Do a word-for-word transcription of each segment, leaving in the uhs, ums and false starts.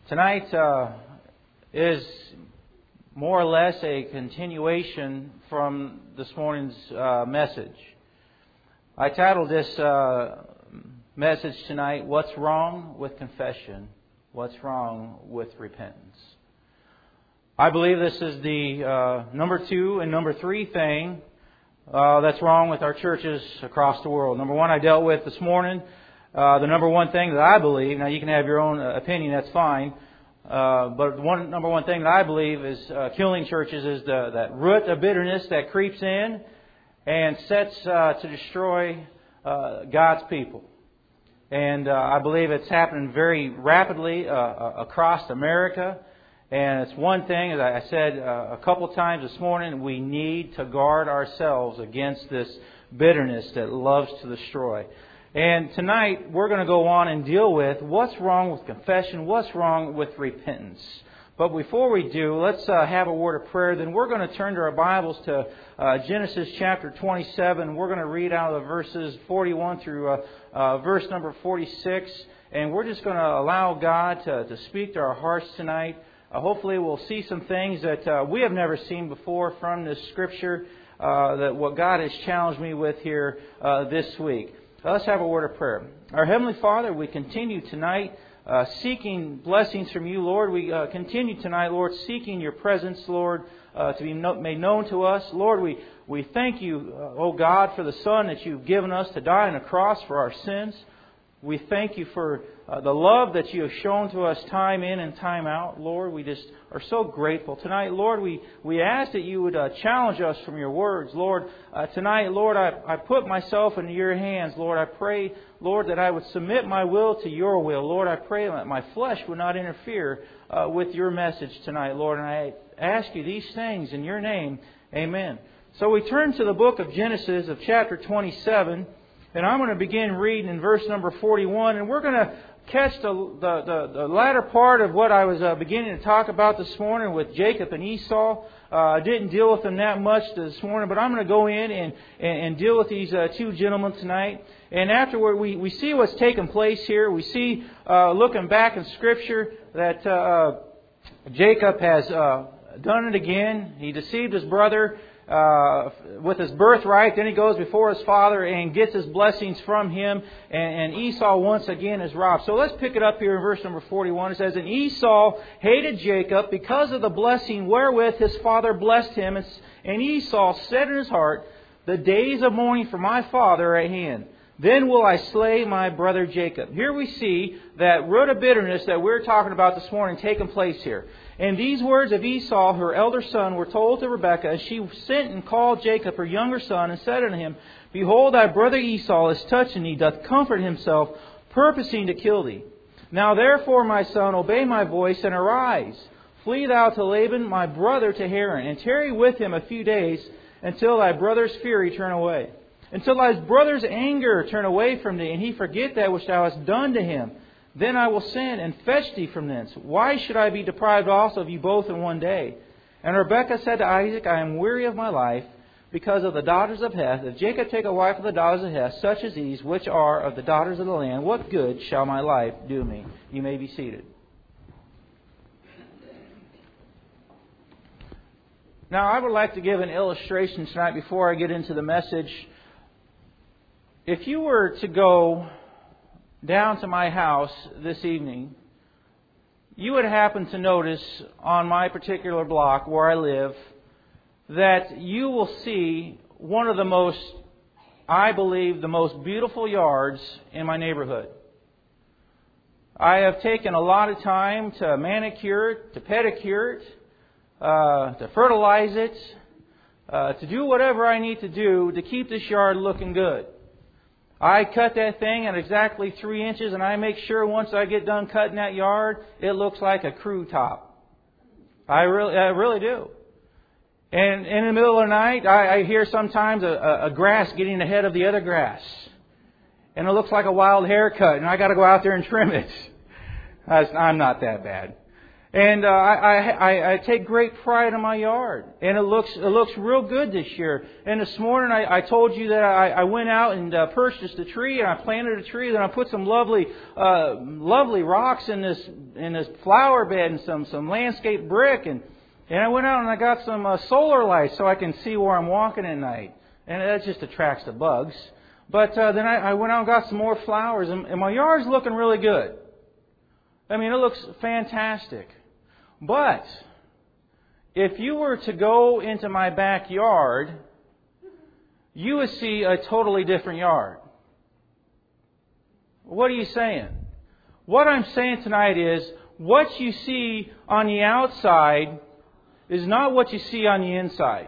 Tonight uh, is more or less a continuation from this morning's uh, message. I titled this uh, message tonight, What's Wrong with Confession? What's Wrong with Repentance? I believe this is the uh, number two and number three thing uh, that's wrong with our churches across the world. Number one, I dealt with this morning. Uh, the number one thing that I believe, now you can have your own opinion, that's fine, uh, but one number one thing that I believe is uh, killing churches is the, that root of bitterness that creeps in and sets uh, to destroy uh, God's people. And uh, I believe it's happening very rapidly uh, across America. And it's one thing, as I said uh, a couple times this morning, we need to guard ourselves against this bitterness that loves to destroy. And tonight, we're going to go on and deal with what's wrong with confession, what's wrong with repentance. But before we do, let's uh, have a word of prayer. Then we're going to turn to our Bibles to uh, Genesis chapter twenty-seven. We're going to read out of the verses forty-one through uh, uh, verse number forty-six. And we're just going to allow God to, to speak to our hearts tonight. Uh, hopefully we'll see some things that uh, we have never seen before from this Scripture, uh, that what God has challenged me with here uh, this week. Let's have a word of prayer. Our Heavenly Father, we continue tonight uh, seeking blessings from You, Lord. We uh, continue tonight, Lord, seeking Your presence, Lord, uh, to be no- made known to us. Lord, we, we thank You, uh, oh God, for the Son that You've given us to die on a cross for our sins. We thank You for uh, the love that You have shown to us time in and time out. Lord, we just are so grateful. Tonight, Lord, we, we ask that You would uh, challenge us from Your words. Lord, uh, tonight, Lord, I, I put myself into Your hands. Lord, I pray, Lord, that I would submit my will to Your will. Lord, I pray that my flesh would not interfere uh, with Your message tonight, Lord. And I ask You these things in Your name. Amen. So we turn to the book of Genesis of chapter twenty-seven. And I'm going to begin reading in verse number forty-one. And we're going to catch the the, the, the latter part of what I was uh, beginning to talk about this morning with Jacob and Esau. Uh, I didn't deal with them that much this morning, but I'm going to go in and, and, and deal with these uh, two gentlemen tonight. And afterward, we, we see what's taken place here. We see, uh, looking back in Scripture, that uh, Jacob has uh, done it again. He deceived his brother Uh, with his birthright. Then he goes before his father and gets his blessings from him. And, and Esau once again is robbed. So let's pick it up here in verse number forty-one. It says, And Esau hated Jacob because of the blessing wherewith his father blessed him. And, and Esau said in his heart, The days of mourning for my father are at hand. Then will I slay my brother Jacob. Here we see that root of bitterness that we're talking about this morning taking place here. And these words of Esau, her elder son, were told to Rebekah, and she sent and called Jacob, her younger son, and said unto him, Behold, thy brother Esau is touching thee, doth comfort himself, purposing to kill thee. Now therefore, my son, obey my voice, and arise. Flee thou to Laban, my brother, to Haran, and tarry with him a few days, until thy brother's fury turn away. Until thy brother's anger turn away from thee, and he forget that which thou hast done to him. Then I will send and fetch thee from thence. Why should I be deprived also of you both in one day? And Rebekah said to Isaac, I am weary of my life because of the daughters of Heth. If Jacob take a wife of the daughters of Heth, such as these, which are of the daughters of the land, what good shall my life do me? You may be seated. Now, I would like to give an illustration tonight before I get into the message. If you were to go down to my house this evening, you would happen to notice on my particular block where I live that you will see one of the most, I believe, the most beautiful yards in my neighborhood. I have taken a lot of time to manicure it, to pedicure it, uh, to fertilize it, uh, to do whatever I need to do to keep this yard looking good. I cut that thing at exactly three inches, and I make sure once I get done cutting that yard, it looks like a crew top. I really, I really do. And in the middle of the night, I, I hear sometimes a, a grass getting ahead of the other grass, and it looks like a wild haircut, and I got to go out there and trim it. I'm not that bad. And uh, I, I, I take great pride in my yard. And it looks it looks real good this year. And this morning I, I told you that I, I went out and uh, purchased a tree, and I planted a tree. Then I put some lovely uh, lovely rocks in this in this flower bed and some, some landscape brick. And, and I went out and I got some uh, solar lights so I can see where I'm walking at night. And that just attracts the bugs. But uh, then I, I went out and got some more flowers. And, and my yard's looking really good. I mean, it looks fantastic. But if you were to go into my backyard, you would see a totally different yard. What are you saying? What I'm saying tonight is what you see on the outside is not what you see on the inside.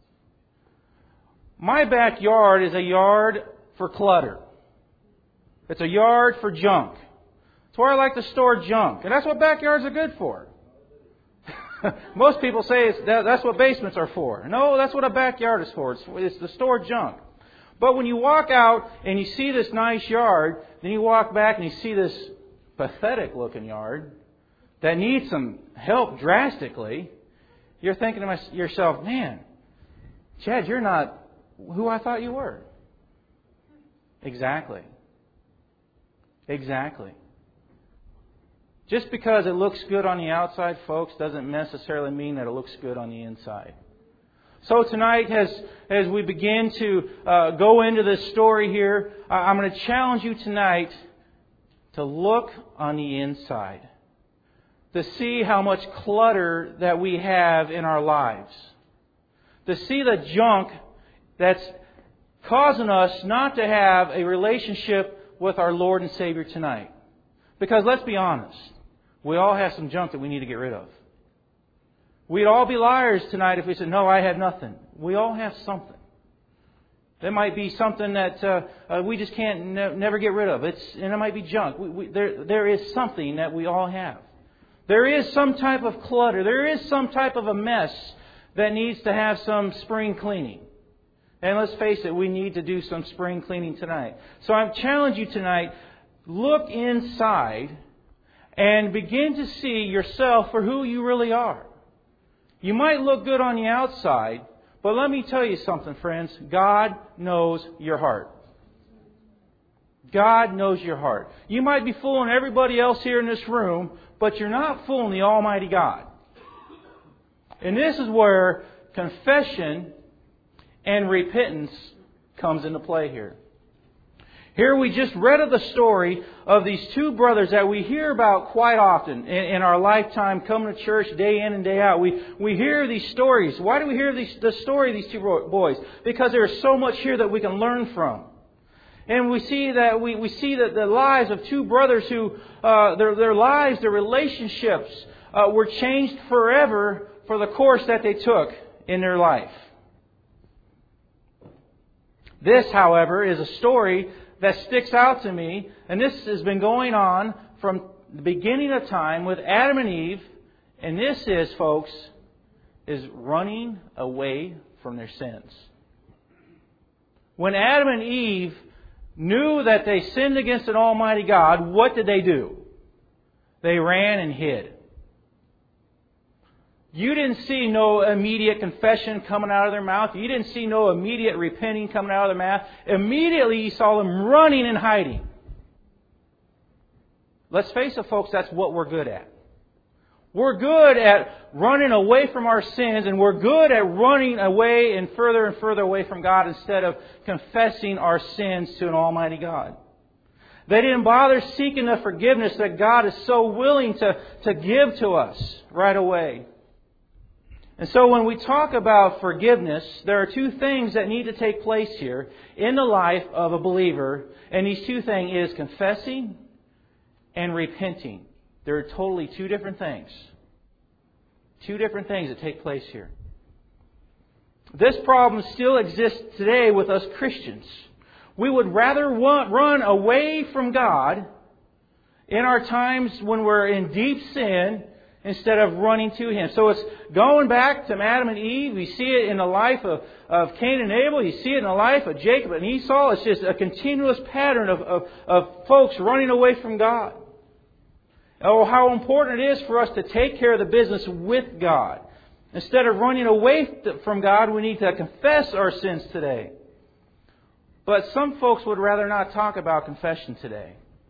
My backyard is a yard for clutter. It's a yard for junk. It's where I like to store junk. And that's what backyards are good for. Most people say it's, that, that's what basements are for. No, that's what a backyard is for. It's, it's to store junk. But when you walk out and you see this nice yard, then you walk back and you see this pathetic looking yard that needs some help drastically, you're thinking to yourself, man, Chad, you're not who I thought you were. Exactly. Exactly. Just because it looks good on the outside, folks, doesn't necessarily mean that it looks good on the inside. So tonight, as as we begin to uh, go into this story here, uh, I'm going to challenge you tonight to look on the inside, to see how much clutter that we have in our lives, to see the junk that's causing us not to have a relationship with our Lord and Savior tonight. Because let's be honest, we all have some junk that we need to get rid of. We'd all be liars tonight if we said, no, I have nothing. We all have something. There might be something that uh, uh, we just can't ne- never get rid of. It's and it might be junk. We, we, there, there is something that we all have. There is some type of clutter. There is some type of a mess that needs to have some spring cleaning. And let's face it, we need to do some spring cleaning tonight. So I challenge you tonight, look inside and begin to see yourself for who you really are. You might look good on the outside, but let me tell you something, friends. God knows your heart. God knows your heart. You might be fooling everybody else here in this room, but you're not fooling the Almighty God. And this is where confession and repentance comes into play here. Here we just read of the story of these two brothers that we hear about quite often in, in our lifetime, coming to church day in and day out. We we hear these stories. Why do we hear these, the story of these two boys? Because there is so much here that we can learn from. And we see that we, we see that the lives of two brothers who uh, their their lives, their relationships uh, were changed forever for the course that they took in their life. This, however, is a story that sticks out to me, and this has been going on from the beginning of time with Adam and Eve, and this is, folks, is running away from their sins. When Adam and Eve knew that they sinned against an Almighty God, what did they do? They ran and hid. You didn't see no immediate confession coming out of their mouth. You didn't see no immediate repenting coming out of their mouth. Immediately you saw them running and hiding. Let's face it, folks, that's what we're good at. We're good at running away from our sins, and we're good at running away and further and further away from God instead of confessing our sins to an Almighty God. They didn't bother seeking the forgiveness that God is so willing to, to give to us right away. And so when we talk about forgiveness, there are two things that need to take place here in the life of a believer. And these two things is confessing and repenting. They're totally two different things. Two different things that take place here. This problem still exists today with us Christians. We would rather run away from God in our times when we're in deep sin instead of running to Him. So it's going back to Adam and Eve. We see it in the life of, of Cain and Abel. You see it in the life of Jacob and Esau. It's just a continuous pattern of, of, of folks running away from God. Oh, how important it is for us to take care of the business with God. Instead of running away from God, we need to confess our sins today. But some folks would rather not talk about confession today.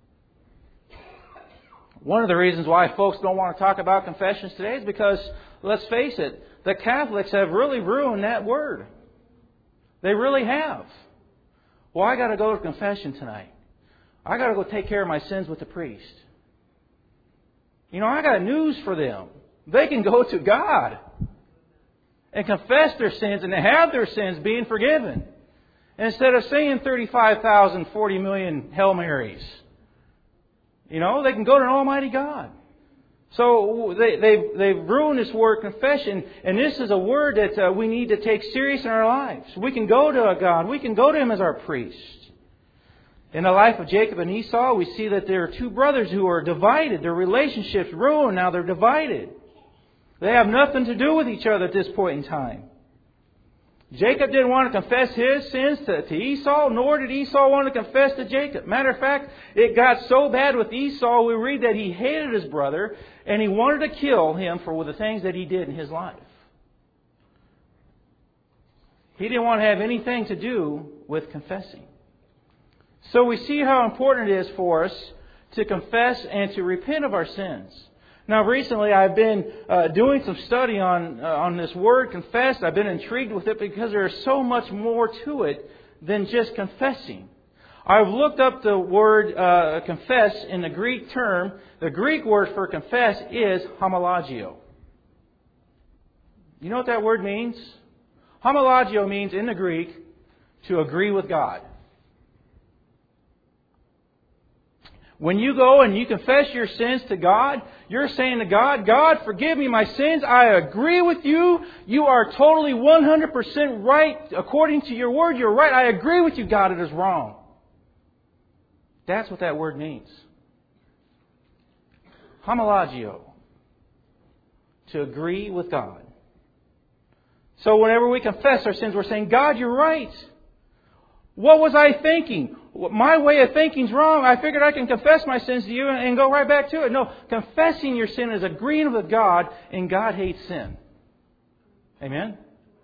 One of the reasons why folks don't want to talk about confessions today is because, let's face it, the Catholics have really ruined that word. They really have. Well, I got to go to confession tonight. I got to go take care of my sins with the priest. You know, I got news for them. They can go to God and confess their sins and have their sins being forgiven. Instead of saying thirty-five thousand, forty million Hail Marys. You know, they can go to an Almighty God. So they, they've, they've ruined this word confession, and this is a word that uh, we need to take serious in our lives. We can go to a God. We can go to Him as our priest. In the life of Jacob and Esau, we see that there are two brothers who are divided. Their relationships ruined. Now they're divided. They have nothing to do with each other at this point in time. Jacob didn't want to confess his sins to, to Esau, nor did Esau want to confess to Jacob. Matter of fact, it got so bad with Esau, we read that he hated his brother and he wanted to kill him for the things that he did in his life. He didn't want to have anything to do with confessing. So we see how important it is for us to confess and to repent of our sins. Now, recently I've been uh, doing some study on uh, on this word confess. I've been intrigued with it because there is so much more to it than just confessing. I've looked up the word uh, confess in the Greek term. The Greek word for confess is homologio. You know what that word means? Homologio means, in the Greek, to agree with God. When you go and you confess your sins to God, you're saying to God, God, forgive me my sins. I agree with you. You are totally one hundred percent right. According to your word, you're right. I agree with you, God. It is wrong. That's what that word means. Homologio. To agree with God. So whenever we confess our sins, we're saying, God, you're right. What was I thinking? My way of thinking is wrong. I figured I can confess my sins to you and go right back to it. No, confessing your sin is agreeing with God, and God hates sin. Amen?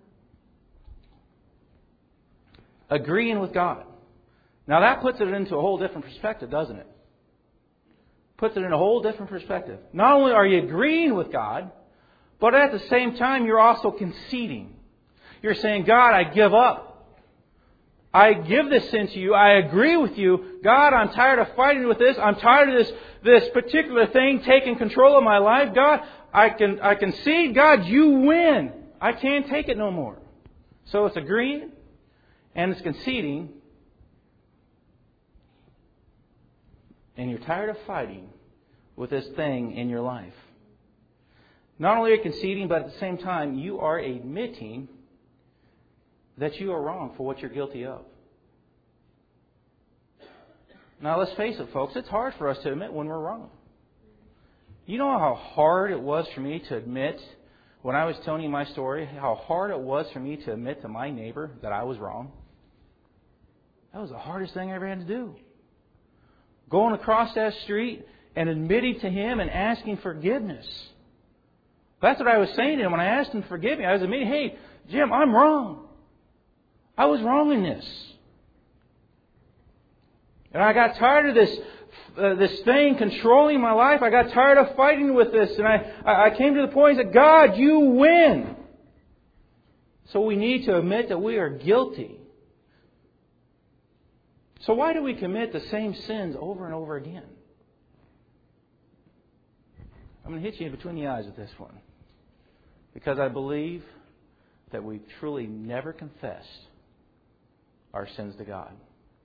Agreeing with God. Now that puts it into a whole different perspective, doesn't it? Puts it in a whole different perspective. Not only are you agreeing with God, but at the same time you're also conceding. You're saying, God, I give up. I give this sin to you. I agree with you. God, I'm tired of fighting with this. I'm tired of this, this particular thing taking control of my life. God, I can I concede. God, you win. I can't take it no more. So it's agreeing and it's conceding. And you're tired of fighting with this thing in your life. Not only are you conceding, but at the same time, you are admitting that you are wrong for what you're guilty of. Now, let's face it, folks. It's hard for us to admit when we're wrong. You know how hard it was for me to admit, when I was telling you my story, how hard it was for me to admit to my neighbor that I was wrong? That was the hardest thing I ever had to do. Going across that street and admitting to him and asking forgiveness. That's what I was saying to him when I asked him to forgive me. I was admitting, hey, Jim, I'm wrong. I was wrong in this. And I got tired of this uh, this thing controlling my life. I got tired of fighting with this. And I, I came to the point that, God, you win. So we need to admit that we are guilty. So why do we commit the same sins over and over again? I'm going to hit you in between the eyes with this one. Because I believe that we truly never confessed our sins to God.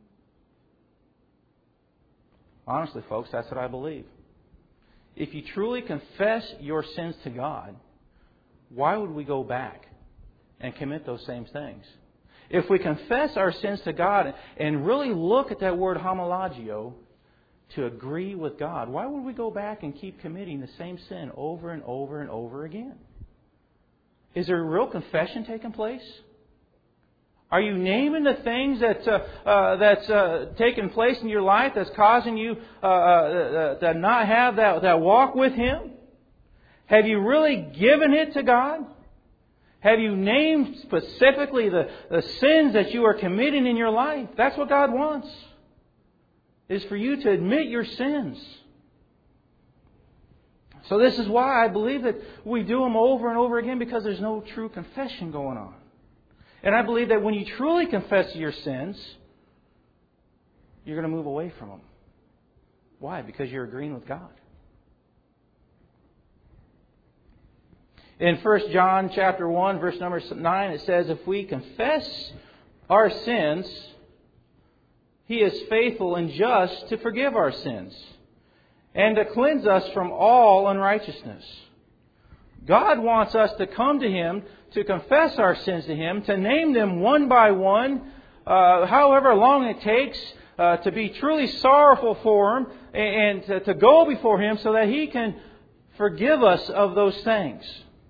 Honestly, folks, that's what I believe. If you truly confess your sins to God, why would we go back and commit those same things? If we confess our sins to God and really look at that word homologio, to agree with God, why would we go back and keep committing the same sin over and over and over again? Is there a real confession taking place? Are you naming the things that uh, uh, that's uh, taking place in your life that's causing you uh, uh, to not have that, that walk with Him? Have you really given it to God? Have you named specifically the, the sins that you are committing in your life? That's what God wants, is for you to admit your sins. So this is why I believe that we do them over and over again, because there's no true confession going on. And I believe that when you truly confess your sins, you're going to move away from them. Why? Because you're agreeing with God. In First John chapter one, verse number nine, it says, if we confess our sins, He is faithful and just to forgive our sins and to cleanse us from all unrighteousness. God wants us to come to Him, to confess our sins to Him, to name them one by one, uh, however long it takes, uh, to be truly sorrowful for Him, and to, to go before Him so that He can forgive us of those things.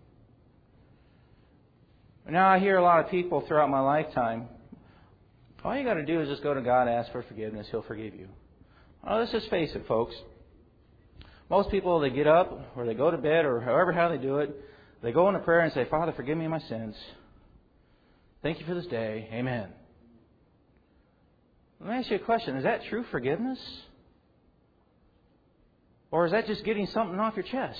Now, I hear a lot of people throughout my lifetime, all you got to do is just go to God, ask for forgiveness, He'll forgive you. Well, let's just face it, folks. Most people, they get up or they go to bed or however how they do it, they go into prayer and say, Father, forgive me my sins. Thank you for this day. Amen. Let me ask you a question. Is that true forgiveness? Or is that just getting something off your chest?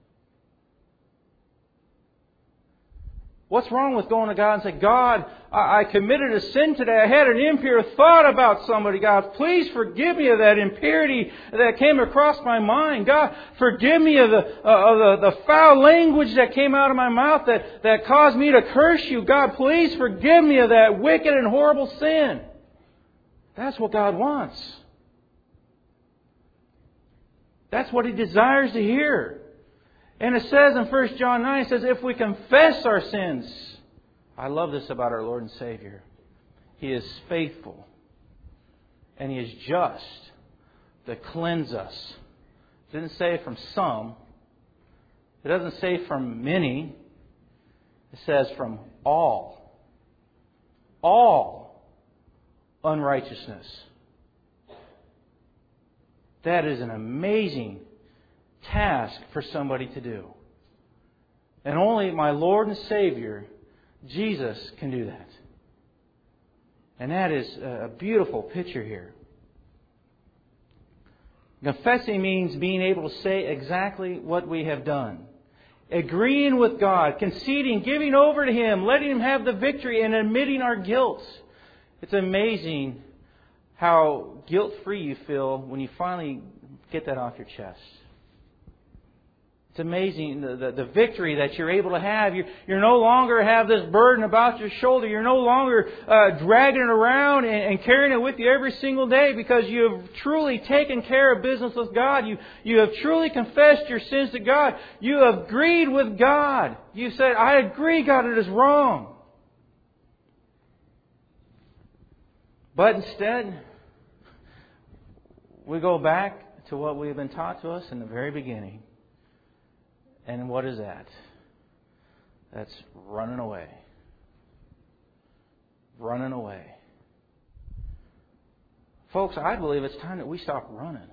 What's wrong with going to God and saying, God, I, I committed a sin today. I had an impure thought about somebody. God, please forgive me of that impurity that came across my mind. God, forgive me of the, uh, of the, the foul language that came out of my mouth that, that caused me to curse you. God, please forgive me of that wicked and horrible sin. That's what God wants. That's what He desires to hear. And it says in First John nine, it says, if we confess our sins, I love this about our Lord and Savior. He is faithful and He is just to cleanse us. It didn't say from some. It doesn't say from many. It says from all. All unrighteousness. That is an amazing task for somebody to do. And only my Lord and Savior, Jesus, can do that. And that is a beautiful picture here. Confessing means being able to say exactly what we have done. Agreeing with God, conceding, giving over to Him, letting Him have the victory, and admitting our guilt. It's amazing how guilt-free you feel when you finally get that off your chest. It's amazing the, the, the victory that you're able to have. You you no longer have this burden about your shoulder. You're no longer uh, dragging it around and, and carrying it with you every single day, because you have truly taken care of business with God. You, you have truly confessed your sins to God. You have agreed with God. You said, I agree, God, it is wrong. But instead, we go back to what we have been taught to us in the very beginning. And what is that? That's running away. Running away. Folks, I believe it's time that we stop running.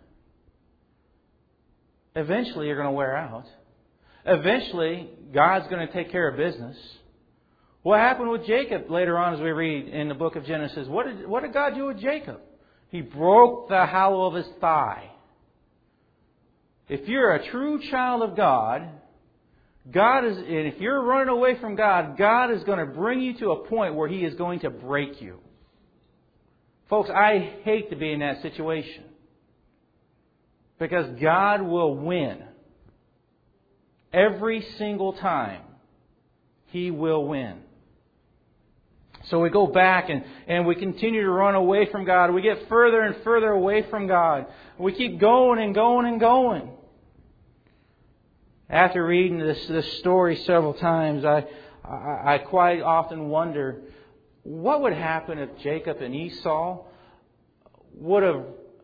Eventually you're going to wear out. Eventually God's going to take care of business. What happened with Jacob later on as we read in the book of Genesis? What did, what did God do with Jacob? He broke the hollow of his thigh. If you're a true child of God, God is, and if you're running away from God, God is going to bring you to a point where He is going to break you. Folks, I hate to be in that situation, because God will win. Every single time, He will win. So we go back and, and we continue to run away from God. We get further and further away from God. We keep going and going and going. After reading this, this story several times, I, I, I quite often wonder, what would happen if Jacob and Esau would have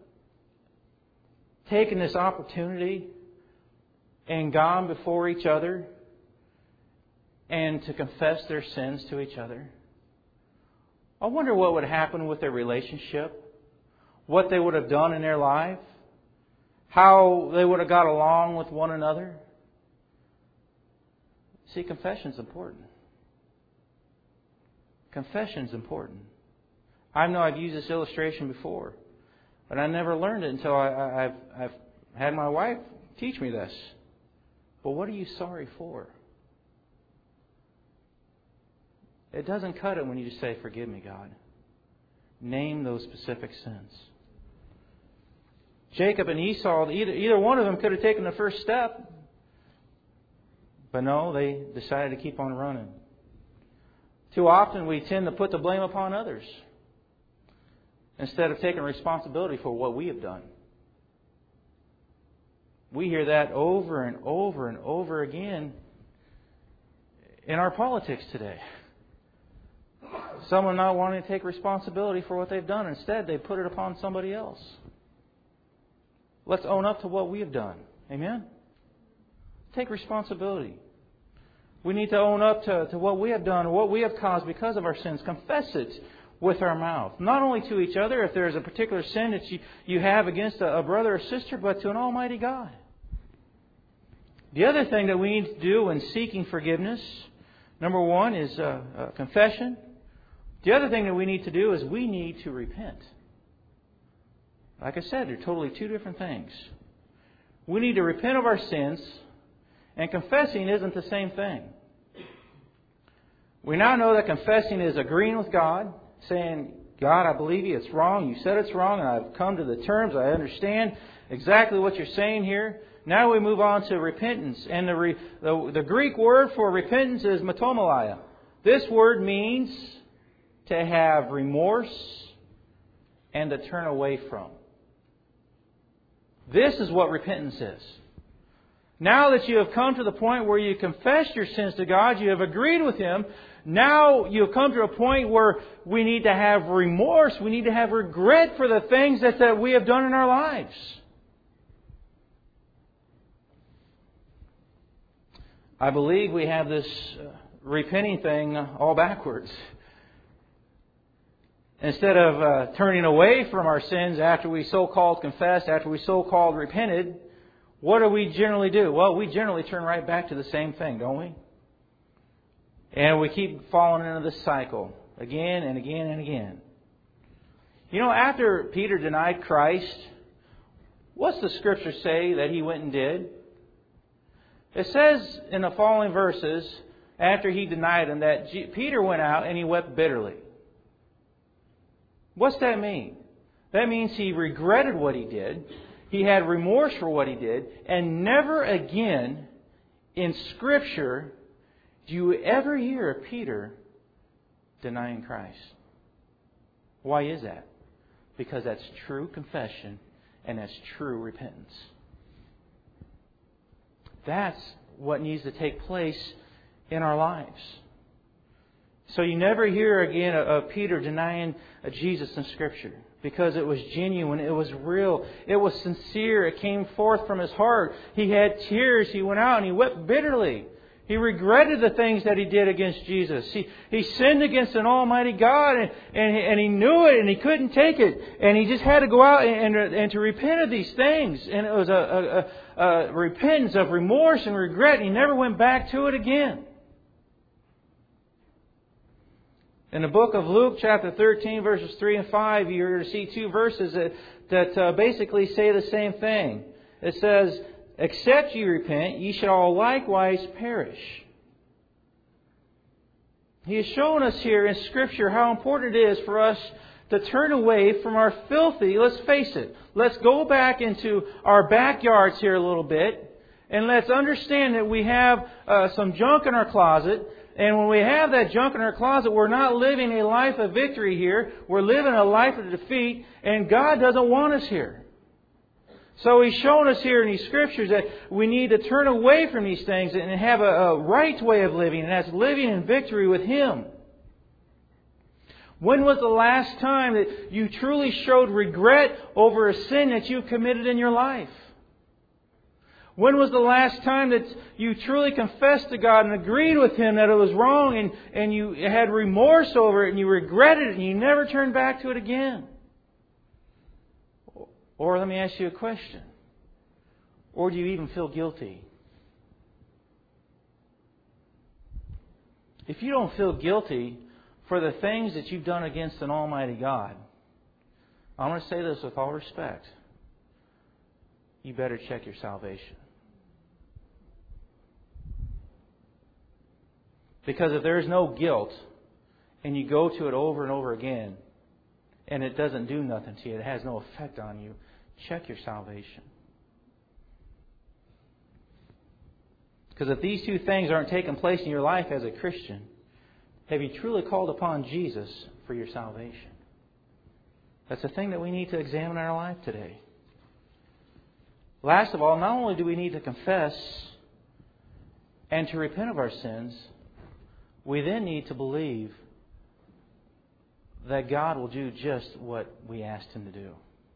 taken this opportunity and gone before each other and to confess their sins to each other? I wonder what would happen with their relationship, what they would have done in their life, how they would have got along with one another. See, confession's important. Confession's important. I know I've used this illustration before, but I never learned it until I, I, I've, I've had my wife teach me this. But what are you sorry for? It doesn't cut it when you just say, "Forgive me, God." Name those specific sins. Jacob and Esau, either, either one of them could have taken the first step. But no, they decided to keep on running. Too often we tend to put the blame upon others instead of taking responsibility for what we have done. We hear that over and over and over again in our politics today. Someone not wanting to take responsibility for what they've done. Instead, they put it upon somebody else. Let's own up to what we have done. Amen? Take responsibility. We need to own up to, to what we have done, what we have caused because of our sins. Confess it with our mouth. Not only to each other, if there is a particular sin that you, you have against a, a brother or sister, but to an almighty God. The other thing that we need to do when seeking forgiveness, number one, is uh, uh, confession. The other thing that we need to do is we need to repent. Like I said, they're totally two different things. We need to repent of our sins, and confessing isn't the same thing. We now know that confessing is agreeing with God, saying, "God, I believe you, it's wrong. You said it's wrong, and I've come to the terms. I understand exactly what you're saying here." Now we move on to repentance. And the, re, the, the Greek word for repentance is metomalia. This word means to have remorse and to turn away from. This is what repentance is. Now that you have come to the point where you confess your sins to God, you have agreed with Him, now you have come to a point where we need to have remorse, we need to have regret for the things that, that we have done in our lives. I believe we have this uh, repenting thing all backwards. Instead of uh, turning away from our sins after we so-called confessed, after we so-called repented, what do we generally do? Well, we generally turn right back to the same thing, don't we? And we keep falling into this cycle again and again and again. You know, after Peter denied Christ, what's the Scripture say that he went and did? It says in the following verses, after he denied Him, that Peter went out and he wept bitterly. What's that mean? That means he regretted what he did. He had remorse for what he did. And never again in Scripture do you ever hear of Peter denying Christ. Why is that? Because that's true confession and that's true repentance. That's what needs to take place in our lives. So you never hear again of Peter denying Jesus in Scripture, because it was genuine, it was real, it was sincere, it came forth from his heart. He had tears, he went out and he wept bitterly. He regretted the things that he did against Jesus. He, he sinned against an almighty God, and, and, and he knew it and he couldn't take it. And he just had to go out and, and, and to repent of these things. And it was a, a, a, a repentance of remorse and regret, and he never went back to it again. In the book of Luke, chapter thirteen, verses three and five, you're going to see two verses that, that uh, basically say the same thing. It says, "Except ye repent, ye shall all likewise perish." He has shown us here in Scripture how important it is for us to turn away from our filthy, let's face it, let's go back into our backyards here a little bit, and let's understand that we have uh, some junk in our closet. And when we have that junk in our closet, we're not living a life of victory here. We're living a life of defeat. And God doesn't want us here. So He's shown us here in these Scriptures that we need to turn away from these things and have a, a right way of living. And that's living in victory with Him. When was the last time that you truly showed regret over a sin that you committed in your life? When was the last time that you truly confessed to God and agreed with Him that it was wrong and, and you had remorse over it and you regretted it and you never turned back to it again? Or let me ask you a question. Or do you even feel guilty? If you don't feel guilty for the things that you've done against an Almighty God, I'm going to say this with all respect. You better check your salvation. Because if there is no guilt and you go to it over and over again and it doesn't do nothing to you, it has no effect on you, check your salvation. Because if these two things aren't taking place in your life as a Christian, have you truly called upon Jesus for your salvation? That's a thing that we need to examine in our life today. Last of all, not only do we need to confess and to repent of our sins, we then need to believe that God will do just what we asked Him to do.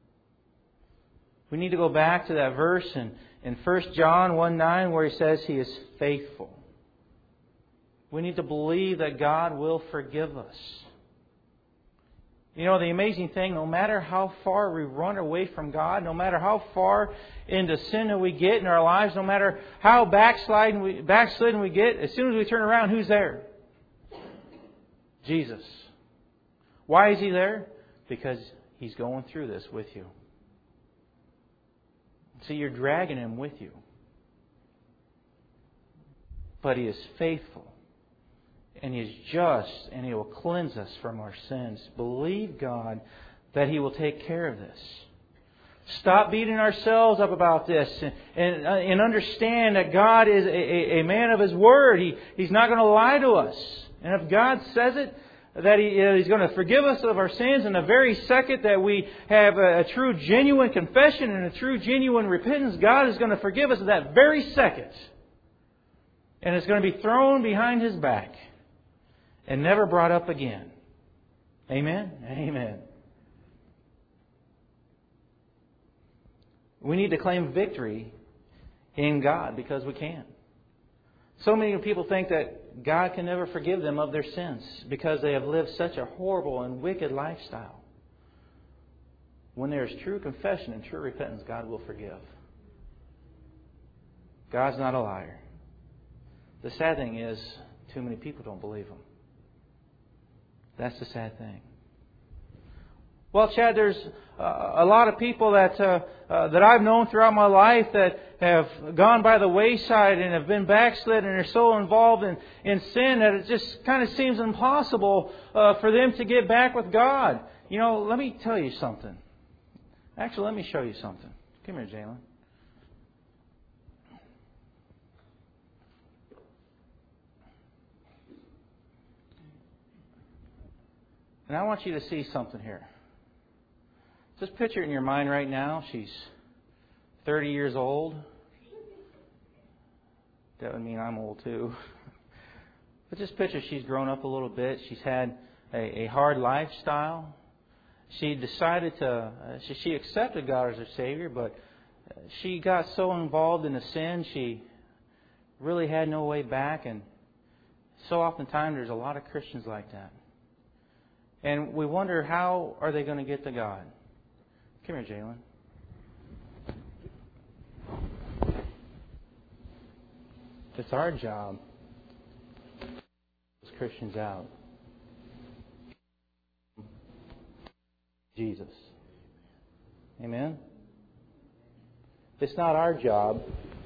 We need to go back to that verse in, in First John one nine where He says He is faithful. We need to believe that God will forgive us. You know, the amazing thing, no matter how far we run away from God, no matter how far into sin that we get in our lives, no matter how backslidden we, backslidden we get, as soon as we turn around, who's there? Jesus. Why is He there? Because He's going through this with you. See, you're dragging Him with you. But He is faithful. And He is just. And He will cleanse us from our sins. Believe God that He will take care of this. Stop beating ourselves up about this. And, and, and understand that God is a, a man of His Word. He, he's not going to lie to us. And if God says it, that he, uh, He's going to forgive us of our sins in the very second that we have a, a true, genuine confession and a true, genuine repentance, God is going to forgive us of that very second. And it's going to be thrown behind His back and never brought up again. Amen? Amen. We need to claim victory in God because we can. So many people think that God can never forgive them of their sins because they have lived such a horrible and wicked lifestyle. When there is true confession and true repentance, God will forgive. God's not a liar. The sad thing is, too many people don't believe Him. That's the sad thing. Well, Chad, there's uh, a lot of people that uh, uh, that I've known throughout my life that have gone by the wayside and have been backslid and are so involved in, in sin that it just kind of seems impossible uh, for them to get back with God. You know, let me tell you something. Actually, let me show you something. Come here, Jalen. And I want you to see something here. Just picture it in your mind right now. She's thirty years old. That would mean I'm old too. But just picture she's grown up a little bit. She's had a, a hard lifestyle. She decided to, uh, she, she accepted God as her Savior, but she got so involved in the sin, she really had no way back. And so oftentimes there's a lot of Christians like that. And we wonder, how are they going to get to God? Come here, Jalen. It's our job as Christians out. Jesus. Amen? It's not our job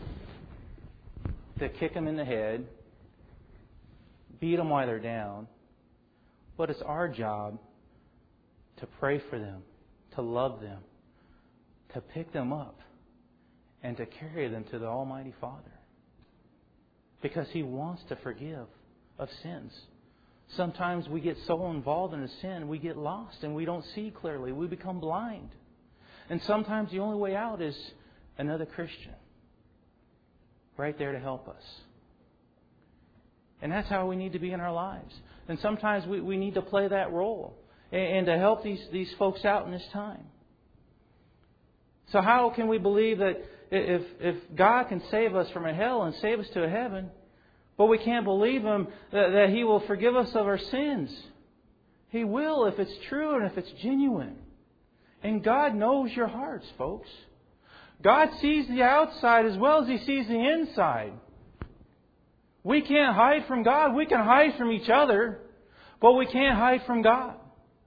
to kick them in the head, beat them while they're down, but it's our job to pray for them, to love them, to pick them up, and to carry them to the Almighty Father. Because He wants to forgive of sins. Sometimes we get so involved in a sin, we get lost and we don't see clearly. We become blind. And sometimes the only way out is another Christian right there to help us. And that's how we need to be in our lives. And sometimes we, we need to play that role and, and to help these, these folks out in this time. So how can we believe that If, if God can save us from a hell and save us to a heaven, but we can't believe Him that, that He will forgive us of our sins. He will if it's true and if it's genuine. And God knows your hearts, folks. God sees the outside as well as He sees the inside. We can't hide from God. We can hide from each other, but we can't hide from God.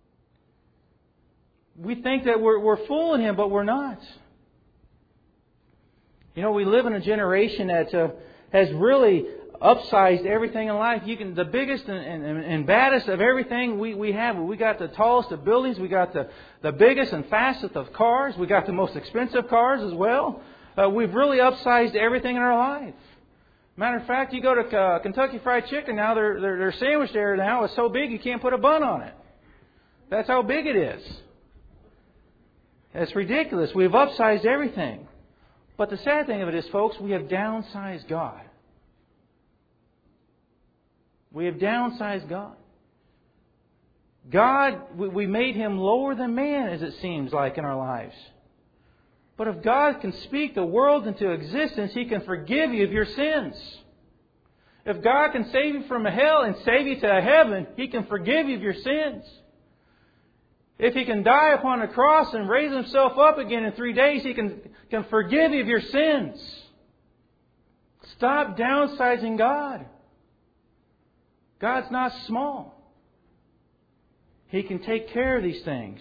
We think that we're, we're fooling Him, but we're not. You know, we live in a generation that uh, has really upsized everything in life. You can the biggest and, and, and baddest of everything we, we have. We got the tallest of buildings. We got the, the biggest and fastest of cars. We got the most expensive cars as well. Uh, we've really upsized everything in our life. Matter of fact, you go to uh, Kentucky Fried Chicken now, their, their, their sandwich there now is so big you can't put a bun on it. That's how big it is. It's ridiculous. We've upsized everything. But the sad thing of it is, folks, we have downsized God. We have downsized God. God, we made Him lower than man, as it seems like in our lives. But if God can speak the world into existence, He can forgive you of your sins. If God can save you from hell and save you to heaven, He can forgive you of your sins. If He can die upon a cross and raise Himself up again in three days, He can, can forgive you of your sins. Stop downsizing God. God's not small. He can take care of these things.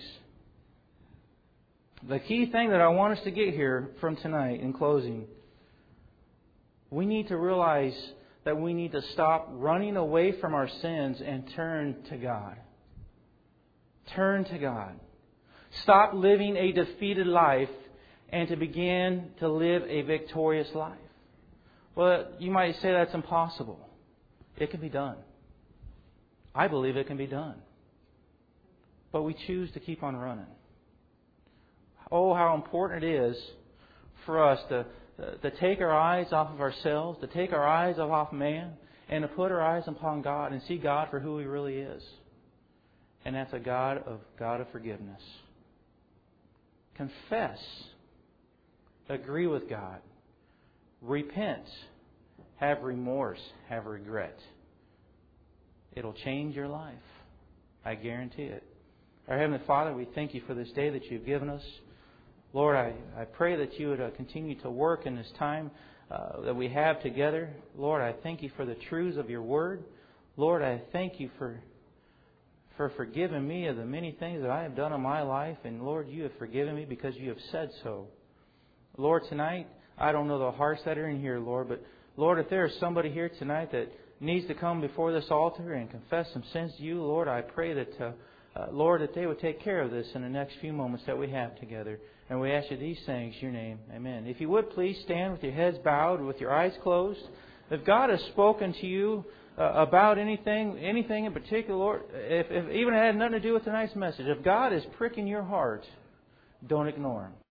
The key thing that I want us to get here from tonight in closing, we need to realize that we need to stop running away from our sins and turn to God. Turn to God. Stop living a defeated life and to begin to live a victorious life. Well, you might say that's impossible. It can be done. I believe it can be done. But we choose to keep on running. Oh, how important it is for us to, to take our eyes off of ourselves, to take our eyes off man, and to put our eyes upon God and see God for who He really is. And that's a God of God of forgiveness. Confess. Agree with God. Repent. Have remorse. Have regret. It'll change your life. I guarantee it. Our Heavenly Father, we thank You for this day that You've given us. Lord, I, I pray that You would uh, continue to work in this time uh, that we have together. Lord, I thank You for the truths of Your Word. Lord, I thank You for for forgiving me of the many things that I have done in my life. And Lord, You have forgiven me because You have said so. Lord, tonight, I don't know the hearts that are in here, Lord, but Lord, if there is somebody here tonight that needs to come before this altar and confess some sins to You, Lord, I pray that, uh, uh, Lord, that they would take care of this in the next few moments that we have together. And we ask You these things in Your name. Amen. If you would, please stand with your heads bowed, with your eyes closed. If God has spoken to you uh, about anything, anything in particular, Lord, if, if even it had nothing to do with tonight's message, if God is pricking your heart, don't ignore Him.